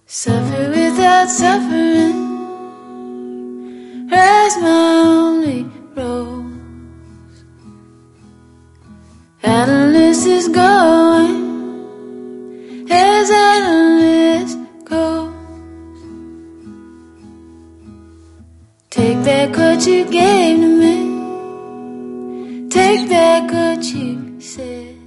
Suffer without suffering, rise my only rose. Analyst is going as analyst goes. Take back what you gave to me, take back what you said.